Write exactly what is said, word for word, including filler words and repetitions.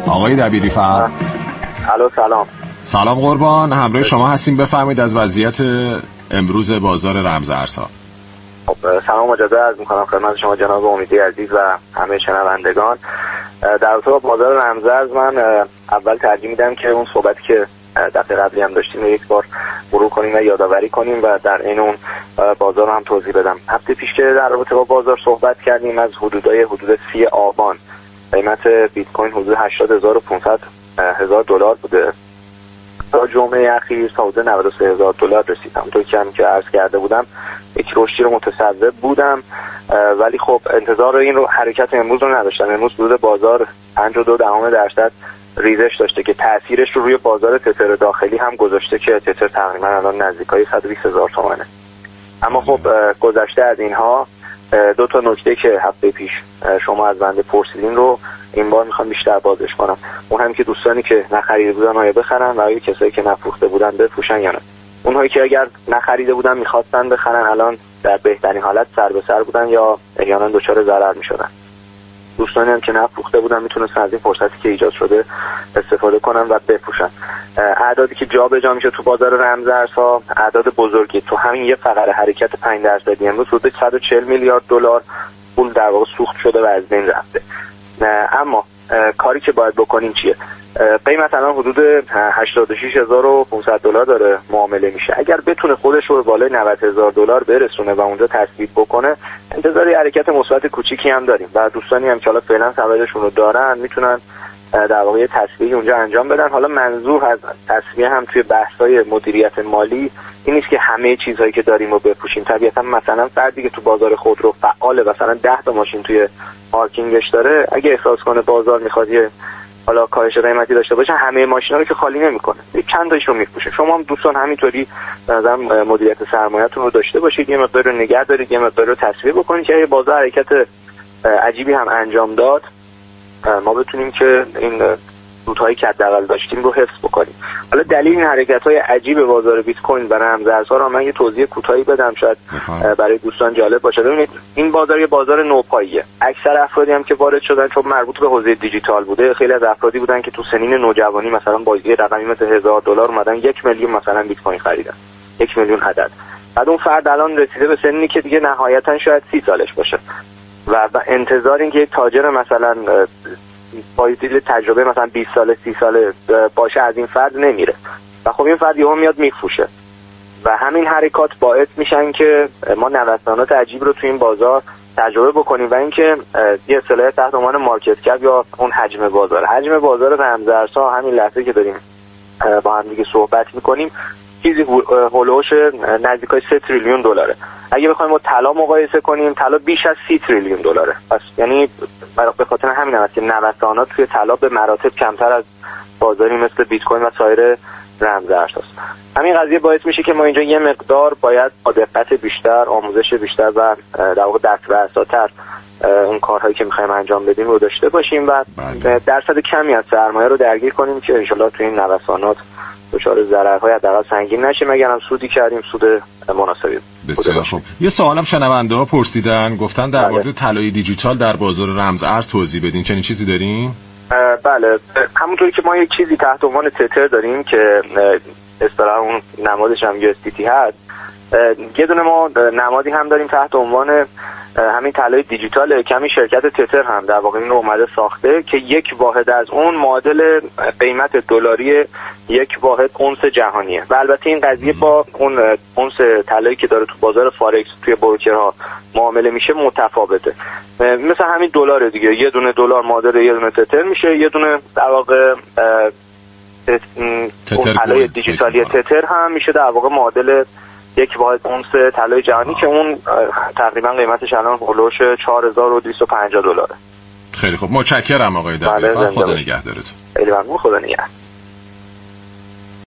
آقای دبیری‌فر. الو سلام. سلام قربان، همراه شما هستیم، بفرمایید از وضعیت امروز بازار رمز ارزها. خب سلام، اجازه عرض می‌کنم خدمت شما جناب امیدی عزیز و همه شنوندگان. در رابطه با بازار رمز ارز من اول ترجیح میدم که اون صحبتی که دفعه قبلی هم داشتیم رو یک بار مرور کنیم و یادآوری کنیم و در این اون بازار هم توضیح بدم. هفته پیش که در رابطه با بازار صحبت کردیم از حدودای حدود سی آبان قیمت بیت کوین حدود هشتاد هزار و پانصد هزار دلار بوده. تا جمعه اخیر تا حدود نود و سه هزار دلار رسیدم. همونطور که هم که عرض کرده بودم یک رشدی رو متصور بودم، ولی خب انتظار این رو حرکت امروز رو نداشتم. امروز حدود بازار پنج و دو دهم درصد ریزش داشته که تاثیرش رو روی بازار تتر داخلی هم گذاشته که تتر تقریبا الان نزدیکای صد و بیست هزار تومانه. اما خب گذشته از اینها دو تا نکته که هفته پیش شما از بنده پرسیدین رو این بار میخوام بیشتر بازش کنم. اون هم که دوستانی که نخریده بودن آیا بخرن و آیا کسایی که نفروخته بودن بفروشن یا نه. اونهایی که اگر نخریده بودن میخواستن بخرن الان در بهترین حالت سر به سر بودن یا احیانا دچار ضرر میشدن. دوستانی هم که نفروخته بودن میتونستن از این فرصتی که ایجاد شده استفاده کنن و بفروشن. اعدادی که جابجا میشه تو بازار رمز ارزها اعداد بزرگی، تو همین یه فقره حرکت پنج درصدی امروز حدود صد و چهل میلیارد دلار پول در واقع سوخت شده و از بین رفته. اما کاری که باید بکنیم چیه؟ قیمت الان حدود هشتاد و شش هزار و پانصد دلار داره معامله میشه. اگر بتونه خودش رو بالای نود هزار دلار برسونه و اونجا تثبیت بکنه، انتظاری حرکت مثبت کوچیکی هم داریم و دوستانی هم که حالا فعلا سوادشون رو دارن میتونن در واقع یه تسویه اونجا انجام بدن. حالا منظور از تسویه هم توی بحث‌های مدیریت مالی این نیست که همه چیزهایی که داریم رو بپوشیم. طبیعتا مثلا فردی که تو بازار خودرو فعاله، مثلا ده تا ماشین توی پارکینگش داره، اگه احساس کنه بازار میخواد یه حالا کاهش قیمتی داشته باشه، همه ماشینا رو که خالی نمیکنه، چند تایشو میفروشه. شما هم دوستان همینطوری مثلا مدیریت سرمایه‌تون رو داشته باشید، یه مقدار رو نگه دارید، یه مقدار رو تسویه بکنید که بازار حرکت عجیبی هم انجام داد ما بتونیم که این سودهایی که حداقل داشتیم رو حفظ بکنیم. حالا دلیل این حرکت‌های عجیب بازار بیت کوین و رمز ارزها رو من یه توضیح کوتاهی بدم شاید برای دوستان جالب باشه. ببینید این بازار یه بازار نوپاییه. اکثر افرادی هم که وارد شدن چون مربوط به حوزه دیجیتال بوده، خیلی از افرادی بودن که تو سنین نوجوانی مثلا با یه رقمی مثل هزار دلار اومدن یک میلیون مثلا بیت کوین خریدن، یک میلیون عدد. بعد اون فرد الان رسیده به سنی که دیگه نهایتاً شاید سی سالش باشه و انتظار این که یک تاجر مثلا با دیل تجربه مثلا بیست ساله سی ساله باشه از این فرد نمیره و خب این فرد یهو میاد میفروشه و همین حرکات باعث میشن که ما نوسانات عجیب رو تو این بازار تجربه بکنیم و اینکه یه اصطلاح تحت عنوان مارکت کپ یا اون حجم بازار حجم بازار رمز ارزها همین لحظه که داریم با هم دیگه صحبت میکنیم چیزی هولوش نزدیکای سه تریلیون دلاره. اگه بخوایم با طلا مقایسه کنیم، طلا بیش از سی تریلیون دلاره. پس یعنی به خاطر همین هست که نوسانات توی طلا به مراتب کمتر از بازاری مثل بیت کوین و سایر رمز ارزهاست. همین قضیه باعث میشه که ما اینجا یه مقدار باید با دقت بیشتر، آموزش بیشتر و در واقع دست‌ورساتر اون کارهایی که می‌خوایم انجام بدیم رو داشته باشیم و درصد کمی از سرمایه رو درگیر کنیم که ان شاءالله توی این نوسانات دچار ضررهای حداقل سنگین نشیم. اگر هم سودی کردیم سود مناسبی. بسیار خوب. یه سوالم شنونده‌ها پرسیدن، گفتن در مورد طلای دیجیتال در بازار رمز ارز توضیح بدین. چنین چیزی دارین؟ بله، همونطوری که ما یک چیزی تحت عنوان تتر داریم که اصطلاحاً اون نمادش هم یو اس دی تی هست، یه دونه ما نمادی هم داریم تحت عنوان همین طلای دیجیتال که همین شرکت تتر هم در واقع این رو اومده ساخته که یک واحد از اون معادل قیمت دلاری یک واحد اونس جهانیه و البته این قضیه با اون اونس طلایی که داره تو بازار فارکس توی بروکرها معامله میشه متفاوته. مثل همین دلار دیگه، یه دونه دلار معادل یه دونه تتر میشه، یه دونه در واقع طلای دیجیتالی تتر هم میشه در واقع معادل یک واحد اونس طلای جهانی که اون تقریبا قیمتش الان هولوش چهار هزار و دویست و پنجاه دلاره. خیلی خوب، متشکرم آقای دبیری‌فر. خدا نگهدارتون. خیلی ممنون. خدا نگهدار.